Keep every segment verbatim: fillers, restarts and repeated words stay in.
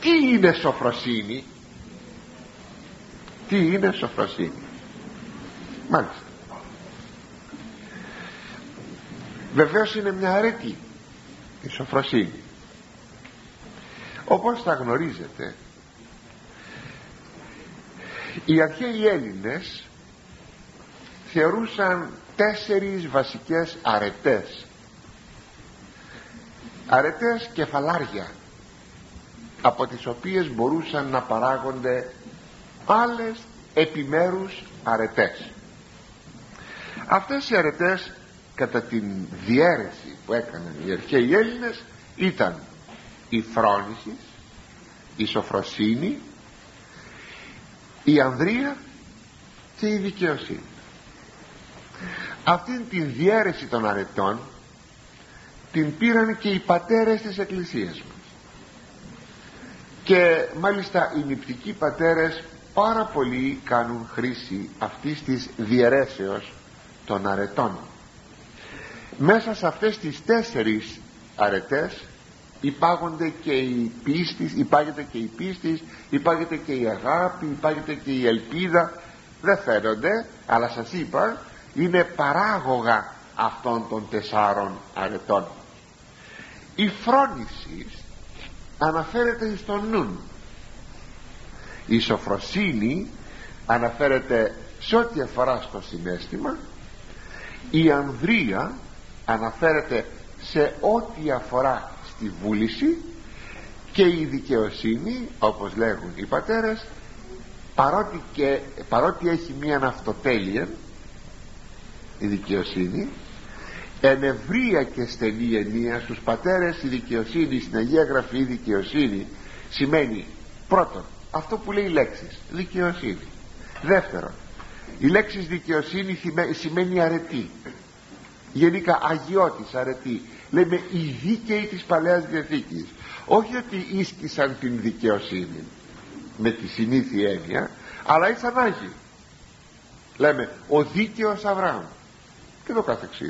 Τι είναι σοφροσύνη? Τι είναι σοφροσύνη? Μάλιστα, βεβαίως είναι μια αρετή η σοφροσύνη. Όπως θα γνωρίζετε, οι αρχαίοι Έλληνες θεωρούσαν τέσσερις βασικές αρετές, αρετές κεφαλάρια, από τις οποίες μπορούσαν να παράγονται άλλες επιμέρους αρετές. Αυτές οι αρετές, κατά την διαίρεση που έκαναν οι αρχαίοι Έλληνες, ήταν η φρόνηση, η σοφροσύνη, η ανδρεία και η δικαιοσύνη. Αυτήν την διαίρεση των αρετών την πήραν και οι πατέρες της Εκκλησίας μας, και μάλιστα οι νηπτικοί πατέρες πάρα πολύ κάνουν χρήση αυτής της διαιρέσεως των αρετών. Μέσα σε αυτές τις τέσσερις αρετές υπάγονται και η πίστη, υπάγεται και η πίστη, υπάγεται και η αγάπη, υπάγεται και η ελπίδα. Δεν φαίνονται, αλλά σας είπα, είναι παράγωγα αυτών των τεσσάρων αρετών. Η φρόνηση αναφέρεται στον νουν, η σοφροσύνη αναφέρεται σε ό,τι αφορά στο συναίσθημα, η ανδρεία αναφέρεται σε ό,τι αφορά στη βούληση, και η δικαιοσύνη, όπως λέγουν οι πατέρες, παρότι, και, παρότι έχει μία αυτοτέλεια η δικαιοσύνη, εν ευρεία και στενή ενία στους πατέρες, η δικαιοσύνη στην Αγία Γραφή, η δικαιοσύνη σημαίνει πρώτον αυτό που λέει η λέξη δικαιοσύνη. Δεύτερον, η λέξη δικαιοσύνη σημαίνει αρετή, γενικά αγιώτης, αρετή. Λέμε οι δίκαιοι της Παλαιάς Διαθήκης, όχι ότι ίσκησαν την δικαιοσύνη με τη συνήθεια έννοια, αλλά ήσαν άγιοι. Λέμε ο δίκαιος Αβραάμ και το καθεξής.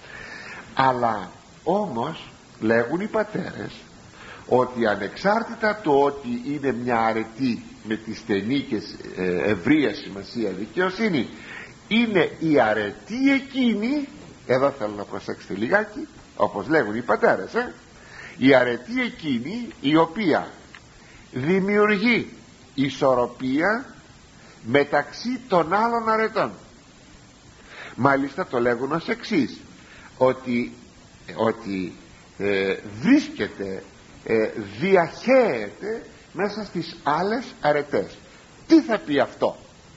Αλλά όμως λέγουν οι πατέρες ότι ανεξάρτητα το ότι είναι μια αρετή με τη στενή και ευρεία σημασία δικαιοσύνη, είναι η αρετή εκείνη, εδώ θέλω να προσέξετε λιγάκι, όπως λέγουν οι πατέρες, ε? η αρετή εκείνη η οποία δημιουργεί ισορροπία μεταξύ των άλλων αρετών. Μάλιστα το λέγουν ως εξής, ότι, ότι ε, βρίσκεται, ε, διαχέεται μέσα στις άλλες αρετές. Τι θα πει αυτό?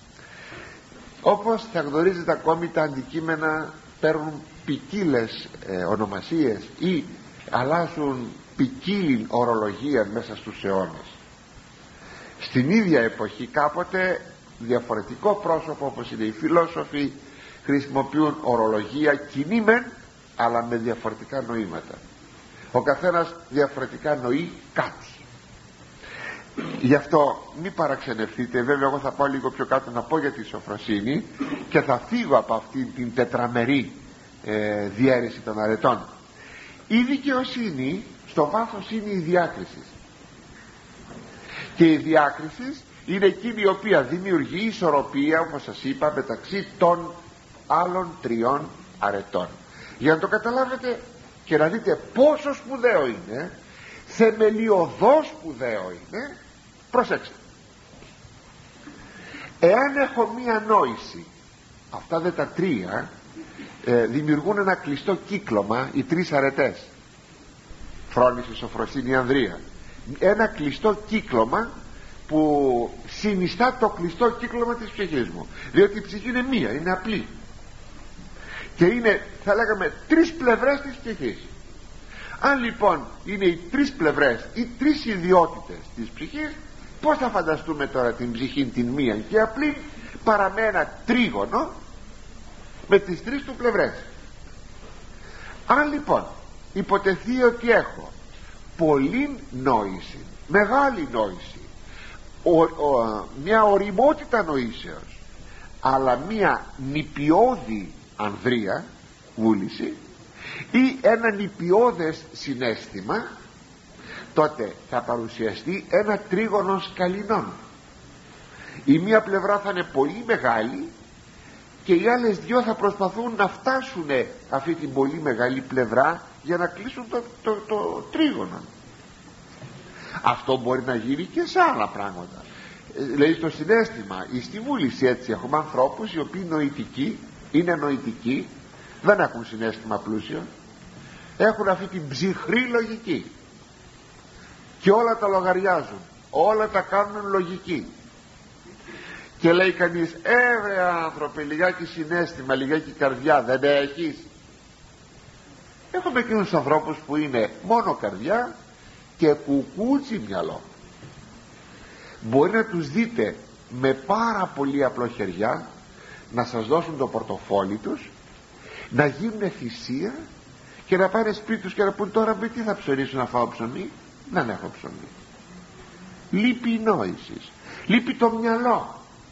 Όπως θα γνωρίζετε, ακόμη τα αντικείμενα παίρνουν ποικίλες ε, ονομασίες ή αλλάζουν ποικίλη ορολογία μέσα στους αιώνες. Στην ίδια εποχή κάποτε διαφορετικό πρόσωπο, όπως είναι οι φιλόσοφοι, χρησιμοποιούν ορολογία κοινή μεν, αλλά με διαφορετικά νοήματα. Ο καθένας διαφορετικά νοεί κάτι. Γι' αυτό μην παραξενευτείτε. Βέβαια εγώ θα πάω λίγο πιο κάτω να πω για τη σοφροσύνη και θα φύγω από αυτήν την τετραμερή ε, διαίρεση των αρετών. Η δικαιοσύνη στο βάθος είναι η διάκριση, και η διάκριση είναι εκείνη η οποία δημιουργεί ισορροπία, όπως σας είπα, μεταξύ των άλλων τριών αρετών. Για να το καταλάβετε και να δείτε πόσο σπουδαίο είναι, θεμελιωδώς σπουδαίο είναι, προσέξτε. Εάν έχω μία νόηση, αυτά δε τα τρία ε, δημιουργούν ένα κλειστό κύκλωμα, οι τρεις αρετές, φρόνηση, σοφροσύνη, ανδρεία, ένα κλειστό κύκλωμα που συνιστά το κλειστό κύκλωμα της ψυχής μου, διότι η ψυχή είναι μία, είναι απλή και είναι, θα λέγαμε, τρεις πλευρές της ψυχής. Αν λοιπόν είναι οι τρεις πλευρές, οι τρεις ιδιότητες της ψυχής, πώς θα φανταστούμε τώρα την ψυχή την μία και απλή παρά με ένα τρίγωνο με τις τρεις του πλευρές? Αν λοιπόν υποτεθεί ότι έχω πολλή νόηση, μεγάλη νόηση, ο, ο, μια οριμότητα νοήσεως, αλλά μια νηπιώδη ανδρεία, βούληση, ή ένα νηπιώδες συναίσθημα, τότε θα παρουσιαστεί ένα τρίγωνο σκαλινών. Η μία πλευρά θα είναι πολύ μεγάλη και οι άλλες δυο θα προσπαθούν να φτάσουν αυτή την πολύ μεγάλη πλευρά για να κλείσουν το, το, το, το τρίγωνο. Αυτό μπορεί να γίνει και σε άλλα πράγματα. Δηλαδή στο συναίσθημα ή στη βούληση, έτσι έχουμε ανθρώπους οι οποίοι νοητικοί, είναι νοητικοί, δεν έχουν συναίσθημα πλούσιο, έχουν αυτή την ψυχρή λογική και όλα τα λογαριάζουν, όλα τα κάνουν λογική. Και λέει κανείς, ε βρε άνθρωπε, λιγάκι συναίσθημα, λιγάκι καρδιά δεν έχεις? Έχουμε εκείνους ανθρώπους που είναι μόνο καρδιά και κουκούτσι μυαλό. Μπορεί να τους δείτε με πάρα πολύ απλοχεριά να σας δώσουν το πορτοφόλι τους, να γίνουν θυσία και να πάνε σπίτι τους και να πούν, τώρα με τι θα ψωνίσω να φάω ψωμί? Δεν έχω ψωμί. Λείπει η νόηση, λείπει το μυαλό.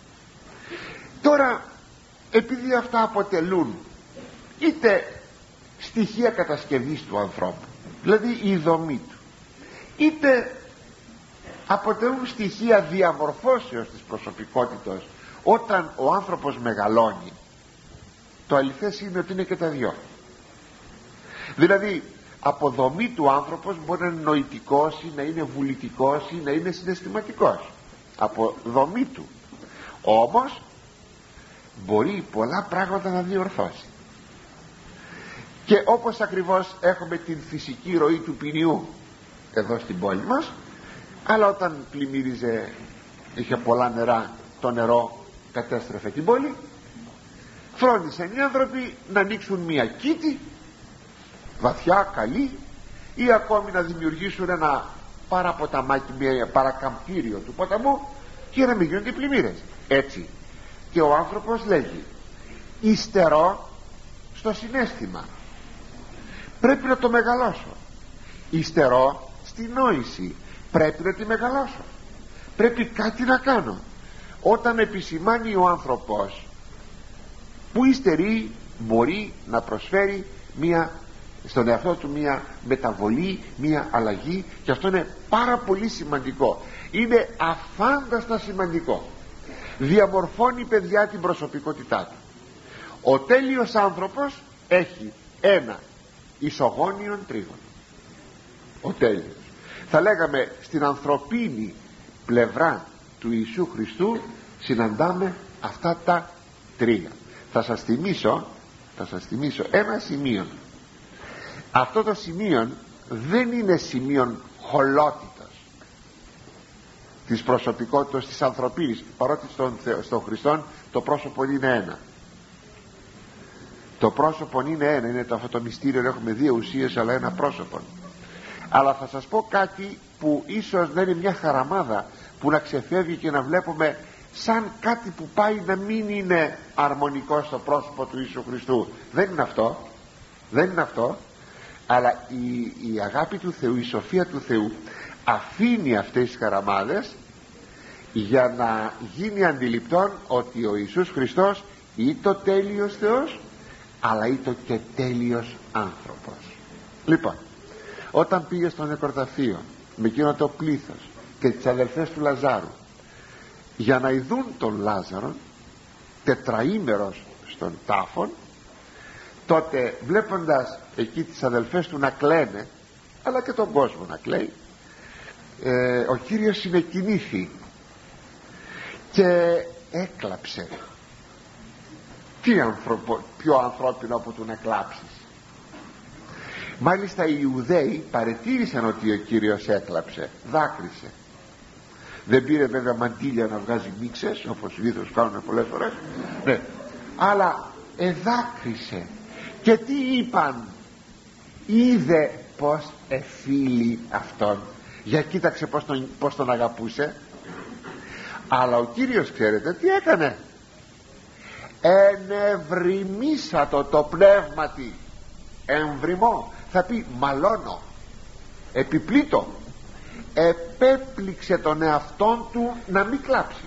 Τώρα, επειδή αυτά αποτελούν είτε στοιχεία κατασκευής του ανθρώπου, δηλαδή η δομή του, είτε αποτελούν στοιχεία διαμορφώσεως της προσωπικότητας όταν ο άνθρωπος μεγαλώνει, το αληθές είναι ότι είναι και τα δυο. Δηλαδή από δομή του άνθρωπος μπορεί να είναι νοητικός ή να είναι βουλητικός ή να είναι συναισθηματικός, από δομή του. Όμως μπορεί πολλά πράγματα να διορθώσει. Και όπως ακριβώς έχουμε την φυσική ροή του ποινιού εδώ στην πόλη μας, αλλά όταν πλημμύριζε, είχε πολλά νερά, το νερό κατέστρεφε την πόλη, φρόντισαν οι άνθρωποι να ανοίξουν μια κήτη βαθιά, καλή, ή ακόμη να δημιουργήσουν ένα παραποταμάκι, μια παρακαμπτήριο του ποταμού, και να μην γίνονται πλημμύρες. Έτσι και ο άνθρωπος λέγει, υστερώ στο συναίσθημα, πρέπει να το μεγαλώσω. Υστερώ στη νόηση, πρέπει να τη μεγαλώσω, πρέπει κάτι να κάνω. Όταν επισημάνει ο άνθρωπος που υστερεί, μπορεί να προσφέρει μια, στον εαυτό του μια μεταβολή, μια αλλαγή, και αυτό είναι πάρα πολύ σημαντικό, είναι αφάνταστα σημαντικό. Διαμορφώνει, παιδιά, την προσωπικότητά του. Ο τέλειος άνθρωπος έχει ένα ισογώνιον τρίγωνο. Ο τέλειος, θα λέγαμε, στην ανθρωπίνη πλευρά του Ιησού Χριστού συναντάμε αυτά τα τρία. Θα σας θυμίσω θα σας θυμίσω ένα σημείο. Αυτό το σημείο δεν είναι σημείο χολότητας της προσωπικότητας της ανθρωπίνης, παρότι στον, στον Χριστόν το πρόσωπο είναι ένα. Το πρόσωπο είναι ένα, είναι το, αυτό το μυστήριο, έχουμε δύο ουσίες αλλά ένα πρόσωπο. Αλλά θα σας πω κάτι που ίσως δεν είναι μια χαραμάδα που να ξεφεύγει και να βλέπουμε σαν κάτι που πάει να μην είναι αρμονικό στο πρόσωπο του Ιησού Χριστού. Δεν είναι αυτό, δεν είναι αυτό, αλλά η, η αγάπη του Θεού, η σοφία του Θεού αφήνει αυτές τις χαραμάδες για να γίνει αντιληπτόν ότι ο Ιησούς Χριστός ή το τέλειος Θεός, αλλά ή το και τέλειος άνθρωπος. Λοιπόν, όταν πήγε στο νεκροταφείο με εκείνο το πλήθος και τις αδελφές του Λαζάρου για να ειδούν τον Λάζαρο τετραήμερος στον τάφον, τότε βλέποντας εκεί τις αδελφές του να κλαίνε, αλλά και τον κόσμο να κλαίει, ε, ο Κύριος συνεκκινήθη και έκλαψε. Τι ανθρωπο, πιο ανθρώπινο από το να κλάψεις? Μάλιστα οι Ιουδαίοι παρετήρησαν ότι ο Κύριος έκλαψε, δάκρυσε. Δεν πήρε βέβαια μαντήλια να βγάζει μίξες όπως οι βίθος κάνουν πολλές φορές, ναι, αλλά εδάκρυσε. Και τι είπαν? Είδε πως εφίλει αυτόν. Για κοίταξε πως τον, πως τον αγαπούσε. Αλλά ο Κύριος, ξέρετε τι έκανε? Ενευρημίσατο το πνεύματι. Εμβριμώ, θα πει μαλώνω, επιπλήττω. Επέπληξε τον εαυτόν του να μην κλάψει,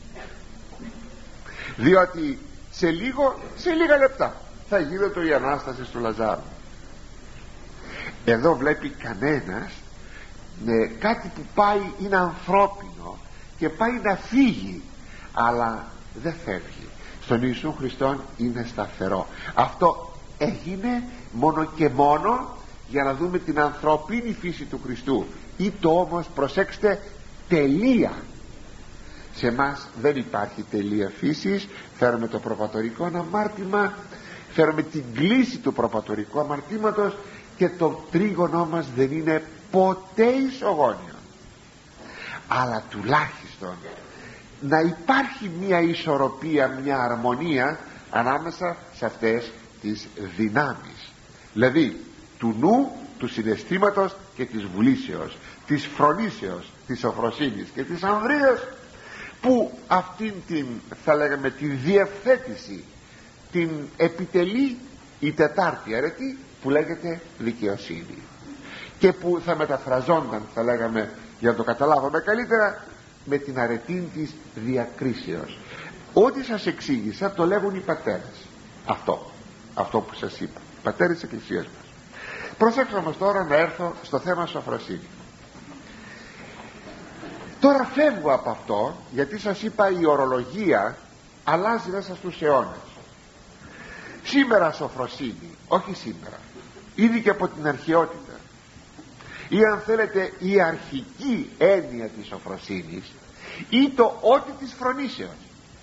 διότι σε λίγο, σε λίγα λεπτά θα γίνεται η Ανάσταση του Λαζάρου. Εδώ βλέπει κανένας ε, κάτι που πάει, είναι ανθρώπινο και πάει να φύγει, αλλά δεν φεύγει. Στον Ιησού Χριστόν είναι σταθερό. Αυτό έγινε μόνο και μόνο για να δούμε την ανθρωπίνη φύση του Χριστού. Ή το όμως, προσέξτε, τελεία. Σε μας δεν υπάρχει τελεία φύσης. Φέρουμε το προπατορικό αμάρτημα, φέρουμε την κλίση του προπατορικού αμαρτήματος, και το τρίγωνό μας δεν είναι ποτέ ισογώνιο. Αλλά τουλάχιστον να υπάρχει μια ισορροπία, μια αρμονία ανάμεσα σε αυτές τις δυνάμεις, δηλαδή του νου, του συναισθήματος και της βουλήσεως, της φρονήσεως, της σοφροσύνης και της ανδρείας, που αυτήν την, θα λέγαμε, τη διευθέτηση την επιτελεί η τετάρτη αρετή, που λέγεται δικαιοσύνη, και που θα μεταφραζόνταν, θα λέγαμε, για να το καταλάβουμε καλύτερα, με την αρετή της διακρίσεως. Ό,τι σας εξήγησα το λέγουν οι πατέρες. Αυτό, αυτό που σας είπα, οι πατέρες της Εκκλησίας μας. Προσέξτε όμως τώρα να έρθω στο θέμα σοφροσύνη. Τώρα φεύγω από αυτό, γιατί σας είπα η ορολογία αλλάζει μέσα στους αιώνες. Σήμερα σοφροσύνη, όχι σήμερα, ήδη και από την αρχαιότητα, ή αν θέλετε η αρχική έννοια της σοφροσύνης, ή το ότι της φρονήσεως.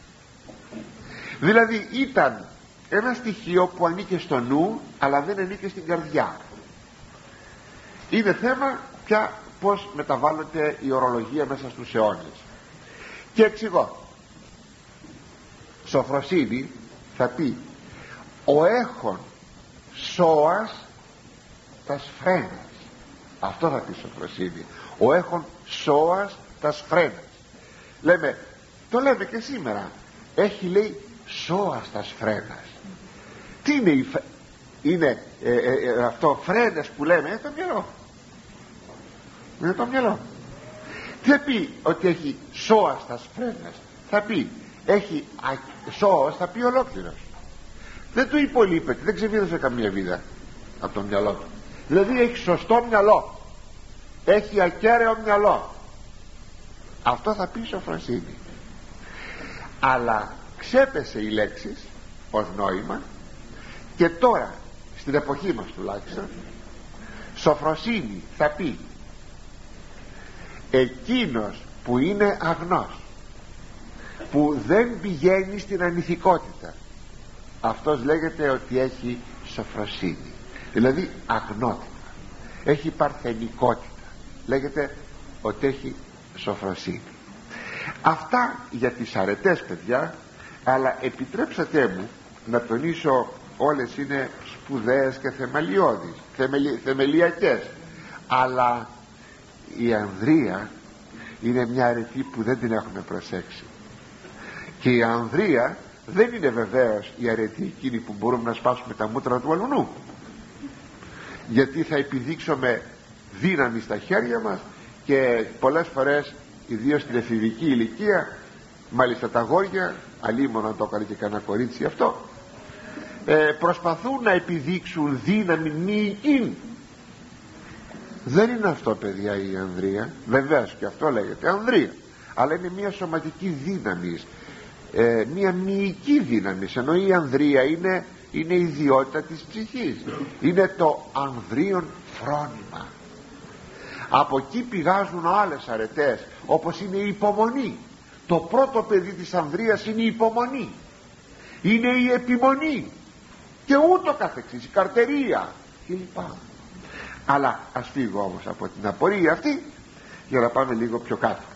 Δηλαδή ήταν ένα στοιχείο που ανήκε στο νου, αλλά δεν ανήκε στην καρδιά. Είναι θέμα πια πως μεταβάλλεται η ορολογία μέσα στους αιώνες. Και εξηγώ. Σοφροσύνη θα πει ο έχων σώας τας φρένας. Αυτό θα πει σοφροσύνη. Ο έχων σώας τας φρένας. Λέμε, το λέμε και σήμερα, έχει, λέει, σώας τας φρένας. Τι είναι, η, είναι ε, ε, ε, αυτό φρένες που λέμε? Είναι το μυαλό. Είναι το μυαλό. Τι θα πει ότι έχει σώας τας φρένας? Θα πει έχει σώος, θα πει ολόκληρος. Δεν του υπολείπεται, δεν ξεβίδωσε καμία βίδα από το μυαλό του. Δηλαδή έχει σωστό μυαλό, έχει ακέραιο μυαλό. Αυτό θα πει σοφροσύνη. Αλλά ξέπεσε η λέξη ως νόημα, και τώρα στην εποχή μας τουλάχιστον σοφροσύνη θα πει εκείνος που είναι αγνός, που δεν πηγαίνει στην ανηθικότητα, αυτός λέγεται ότι έχει σοφροσύνη. Δηλαδή αγνότητα, έχει παρθενικότητα, λέγεται ότι έχει σοφροσύνη. Αυτά για τις αρετές, παιδιά, αλλά επιτρέψατε μου να τονίσω, όλες είναι σπουδαίες και θεμελιώδεις, θεμελι, θεμελιακές, αλλά η ανδρεία είναι μια αρετή που δεν την έχουμε προσέξει. Και η ανδρεία δεν είναι βεβαίως η αρετή εκείνη που μπορούμε να σπάσουμε τα μούτρα του αλουνού, γιατί θα επιδείξουμε δύναμη στα χέρια μας, και πολλές φορές, ιδίως στην εφηβική ηλικία, μάλιστα τα αγόρια, αλίμονα να το έκανε και κανένα κορίτσι αυτό, ε, προσπαθούν να επιδείξουν δύναμη μυϊκή. Δεν είναι αυτό, παιδιά, η ανδρεία. Βεβαίως και αυτό λέγεται ανδρεία, αλλά είναι μια σωματική δύναμη, ε, μια μυϊκή δύναμη, ενώ η ανδρεία είναι, είναι η ιδιότητα της ψυχής, είναι το ανδρίον φρόνημα. Από εκεί πηγάζουν άλλες αρετές, όπως είναι η υπομονή. Το πρώτο παιδί της ανδρείας είναι η υπομονή, είναι η επιμονή, και ούτω καθεξής, η καρτερία κλπ. Αλλά ας φύγω όμως από την απορία αυτή για να πάμε λίγο πιο κάτω.